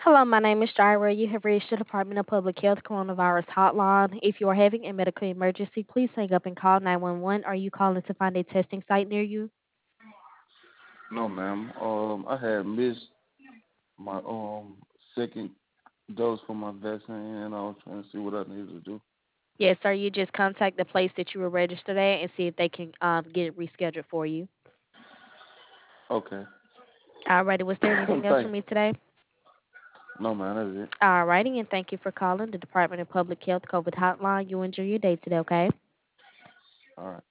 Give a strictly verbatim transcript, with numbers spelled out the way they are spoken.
Hello, my name is Jaira. You have reached the Department of Public Health Coronavirus Hotline. If you are having a medical emergency, please hang up and call nine one one. Are you calling to find a testing site near you? No, ma'am. Um, I had missed my um second dose for my vaccine, and I was trying to see what I needed to do. Yes, sir. You just contact the place that you were registered at and see if they can um, get it rescheduled for you. Okay. Alrighty, was there anything else for Thanks. me today? No, man, that's it. Alrighty, and thank you for calling the Department of Public Health COVID Hotline. You enjoy your day today, okay? All right.